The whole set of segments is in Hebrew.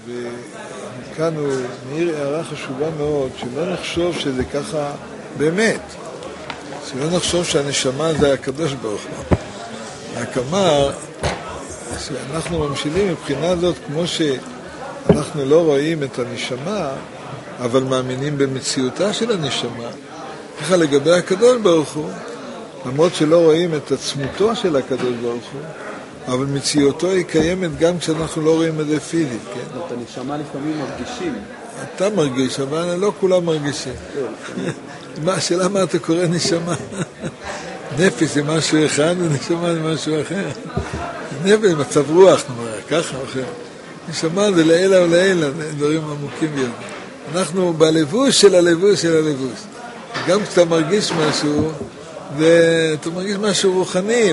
וכאן הוא מעיר הערה חשובה מאוד, שלא נחשוב שזה ככה באמת, שלא נחשוב שהנשמה זה הקדוש ברוך הוא. רק אמר שאנחנו ממשילים מבחינה זאת, כמו שאנחנו לא רואים את הנשמה, אבל מאמינים במציאותה של הנשמה, ככה לגבי הקדוש ברוך הוא, למרות שלא רואים את עצמותו של הקדוש ברוך הוא, אבל מציאותו היא קיימת גם כשאנחנו לא רואים את זה פיזית, כן? את הנשמה לפעמים מרגישים. אתה מרגיש, אבל לא כולם מרגישים. השאלה מה אתה קורא נשמה? נפש זה משהו אחד ונשמה זה משהו אחר. נפש זה מצב רוח, ככה או אחר. נשמה זה לעילה ולעילה, זה דברים עמוקים ביותר. אנחנו בלבוש של הלבוש של הלבוש. גם כשאתה מרגיש משהו, אתה מרגיש משהו רוחני,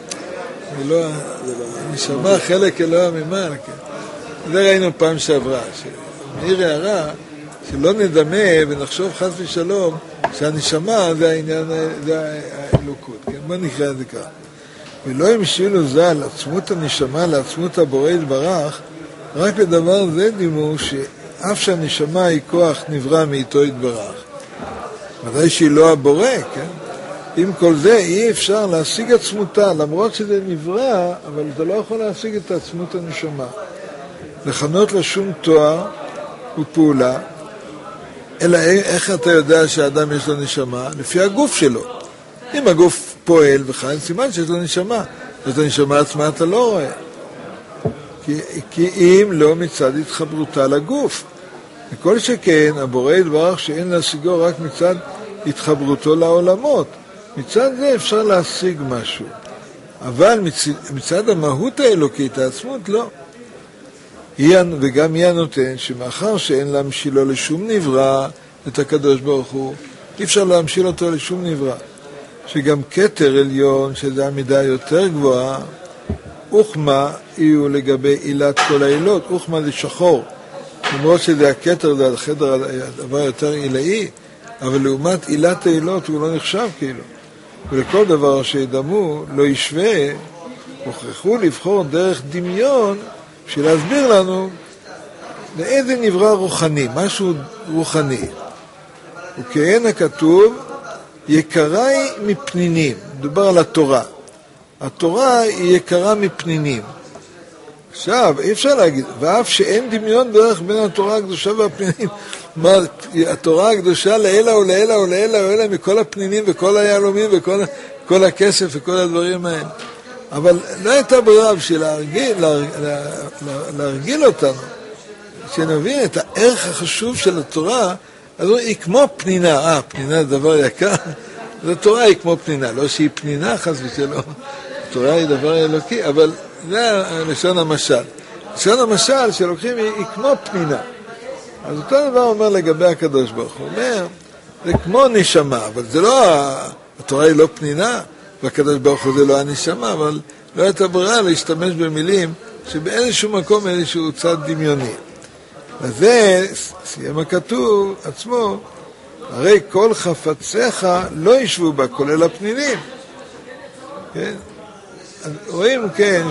נשמה חלק אלוה ממעל. זה ראינו פעם שעברה, שמעיר הערה, שלא נדמה ונחשוב חס ושלום, שהנשמה זה העניין, זה האלוקות. בוא נקרא את זה כך. ולא המשילו ז"ל עצמות הנשמה לעצמות הבורא יתברך, רק בדבר זה דימו שאף שהנשמה היא כוח נברא מאיתו יתברך. ודאי שהיא לא הבורא, כן? עם כל זה אי אפשר להשיג עצמותה, למרות שזה נברא, אבל אתה לא יכול להשיג את עצמות הנשמה. לכנות לה שום תואר ופעולה, אלא איך אתה יודע שהאדם יש לו נשמה? לפי הגוף שלו. אם הגוף פועל וחי, סימן שיש לו נשמה. אז הנשמה עצמה אתה לא רואה. כי אם לא מצד התחברותה לגוף. וכל שכן, הבורא יתברך שאין להשיגו רק מצד התחברותו לעולמות. מצד זה אפשר להשיג משהו. אבל מצד המהות האלוקית, העצמות, לא. וגם היא הנותן שמאחר שאין להמשילו לשום נברא את הקדוש ברוך הוא, אי אפשר להמשיל אותו לשום נברא. שגם כתר עליון, שזה המידה יותר גבוהה, אוכמה יהיו לגבי עילת כל העילות. אוכמה זה שחור. למרות שזה הכתר, זה החדר, הדבר יותר עילאי, אבל לעומת עילת העילות הוא לא נחשב כאילו. ולכל דבר שידמו לא ישווה, הוכרחו לבחור דרך דמיון, בשביל להסביר לנו לאיזה נברא רוחני, משהו רוחני. וכהן הכתוב, יקרה היא מפנינים. מדובר על התורה. התורה היא יקרה מפנינים. עכשיו, אי אפשר להגיד, ואף שאין דמיון דרך בין התורה הקדושה והפנינים, מה, התורה הקדושה לעילה ולעילה ולעילה ולעילה מכל הפנינים וכל היהלומים וכל הכסף וכל הדברים האלה. אבל לא הייתה ברירה בשביל להרגיל אותנו, שנבין את הערך החשוב של התורה, אז היא כמו פנינה. פנינה זה דבר יקר, אז התורה היא כמו פנינה, לא שהיא פנינה חס ושלום, התורה היא דבר אלוקי, אבל זה לשון המשל. לשון המשל שלוקחים היא כמו פנינה. אז אותו דבר אומר לגבי הקדוש ברוך הוא, אומר, זה כמו נשמה, אבל זה לא, התורה היא לא פנינה, והקדוש ברוך הוא זה לא הנשמה, אבל לא הייתה ברירה להשתמש במילים שבאיזשהו מקום איזשהו צד דמיוני. וזה, סיים הכתוב עצמו, הרי כל חפציך לא ישבו בה, כולל הפנינים. כן? רואים כן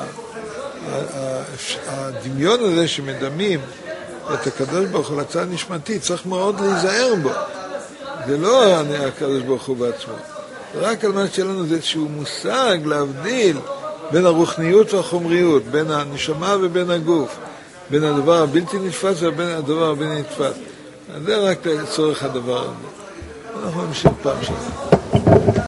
שהדמיון הזה שמדמים את הקדוש ברוך הוא לצד נשמתי, צריך מאוד להיזהר בו. זה לא הקדוש ברוך הוא בעצמו. רק על מה שלנו זה איזשהו מושג להבדיל בין הרוחניות והחומריות, בין הנשמה ובין הגוף, בין הדבר הבלתי נתפס ובין הדבר הבלתי נתפס. זה רק לצורך הדבר הזה. אנחנו נמשיך פעם שנה.